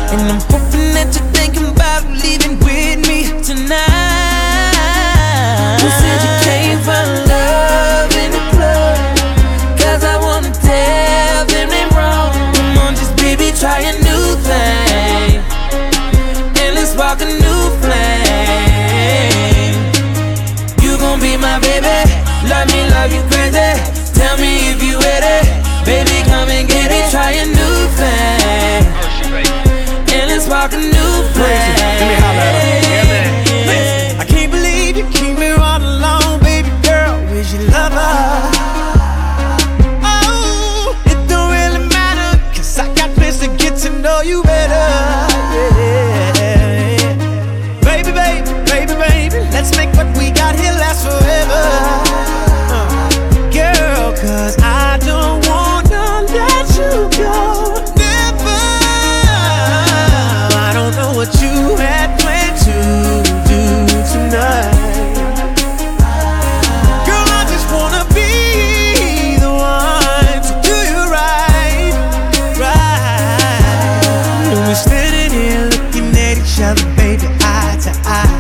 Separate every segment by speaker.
Speaker 1: And I'm hoping that you're thinking about leaving with me tonight. You said you came for love in the club, 'cause I wanna tell them they wrong. Come on, just baby, try a new thing, and let's spark a new flame. You gon' be my baby, love me, love you crazy. Tell me if you ready, baby, come and get it. Try a new thing, and let's spark a new flame.
Speaker 2: Let me holler at her. Yeah, man.
Speaker 3: I can't believe you keep me all alone, baby girl. Where's your lover? Oh, it don't really matter, 'cause I got plans to get to know you better. Yeah. Baby, baby, baby, baby, let's make what we got here last forever. Girl, 'cause I don't wanna let you go. Never. I don't know what you had planned to do tonight. Girl, I just wanna be the one to do you right, right. And we're standing here looking at each other, baby, eye to eye.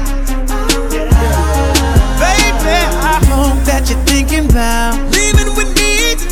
Speaker 3: Baby, I hope that you're thinking about leaving with me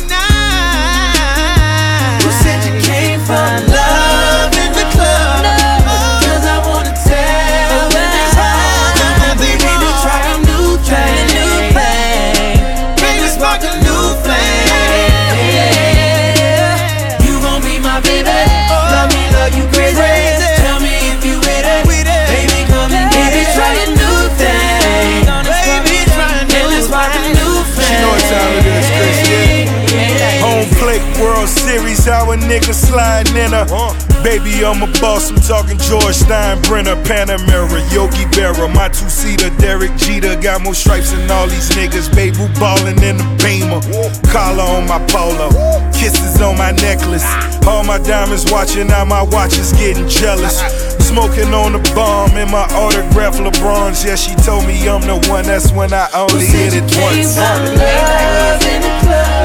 Speaker 3: tonight.
Speaker 1: You said you came for love in the club, 'cause I wanna tell them they wrong. Come on, baby, try a new thing, baby, spark a new flame. You gon' be my baby, love me, love you crazy. Tell me if you with it, baby, come and get it. Try a new thing, baby, and let's spark a new flame.
Speaker 2: You know what time it is, Chris, yeah. Home plate, World Series, how a nigga sliding in her. Baby, I'm a boss, I'm talking George Steinbrenner, Panamera, Yogi Berra, my two-seater, Derek Jeter. Got more stripes than all these niggas, baby, ballin' in the Beamer. Collar on my polo, kisses on my necklace. All my diamonds watching, now my watch is getting jealous. Smoking on the bomb in my autograph LeBrons. Yeah, she told me I'm the one, that's when I only hit it once.
Speaker 1: Love in the club.